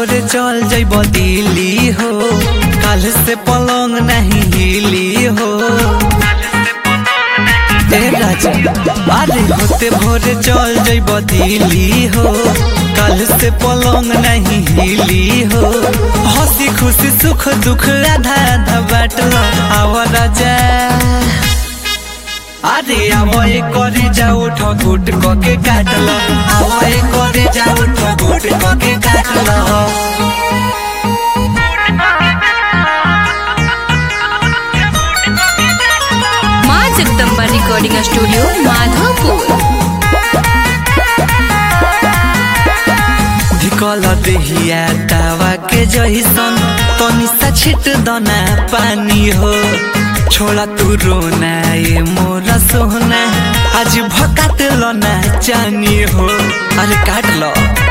भोरे चल जइब दिल्ली हो, कल से पलंग नहीं हिली हो। ए राजा अरे होते भोरे चल जइब दिल्ली हो, कल से पलंग नहीं हिली हो। हंसी खुशी सुख दुख आधा आधा बाटल आव राजा। अरे आवए करे जाओ ठगुट कके काटल, आवए करे जाओ ठगुट कके काटल। माँ जगदम्बा रिकॉर्डिंग स्टूडियो माधोपुर। धिकल देहिया तावा के जइसन तनी सा छिट दना पानी हो। छोड़ा तू रोना ये मोरा सोहना, आज भकाट लो ना चानी हो। अरे काट लो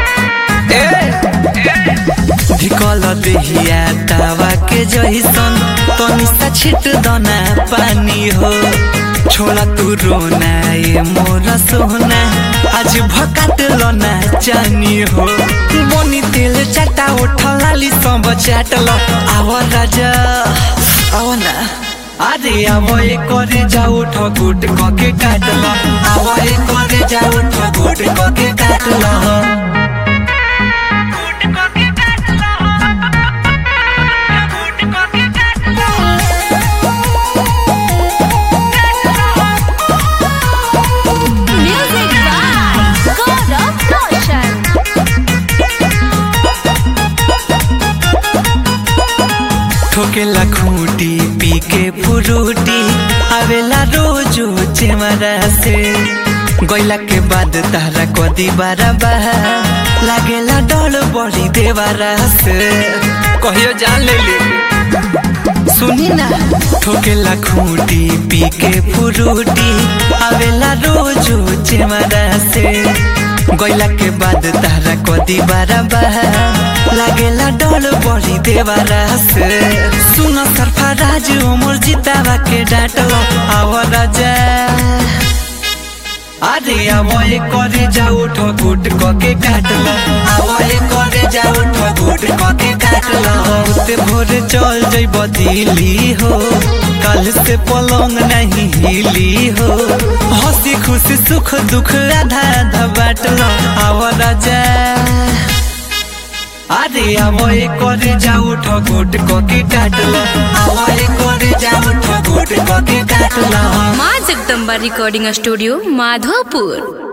धिकल देहिया तावा के जइसन तनी सा छिट दना पानी हो। छोड़ा तू रोना ये मोरा सोहना, आज भकाट लो ना चानी हो। बनी तेल चाटा उठलाली सब चाटल आव राजा आव ना। अरे आवए करे जाओ ठगुट कके काटल, आवए करे जाओ ठगुट कके काटल। Music by Gaurav Roshan. ठोकेला खूटी पी के फुरूटी आवेला रोजो चेमरा से। गैला के बाद तारा कदी बारा बाहा लागेला डर बड़ी देवारा से। कहियो जान ले सुनी ना ठोकेला खूटी पी के फुरूटी आवेला रोजो चेमरा से। गैला के बाद तारा कदी बारा बाहा लागेला डर बड़ी देवारा से। सुन सरफराज उमर जितावा के डांटल आव राजा। अरे आवए करे जाओ ठगुट कके काटल, आवए करे जाओ ठगुट कके काटल। होते भोरे चल जइब दिल्ली हो, कल से पलंग नहीं हिली हो। हंसी खुशी सुख दुख आधा आधा बाटल आव राजा। अरे आवए करे जाओ ठगुट कके काटल, आवए करे जाओ ठगुट कके काटल। माँ जगदम्बा रिकॉर्डिंग स्टूडियो माधोपुर।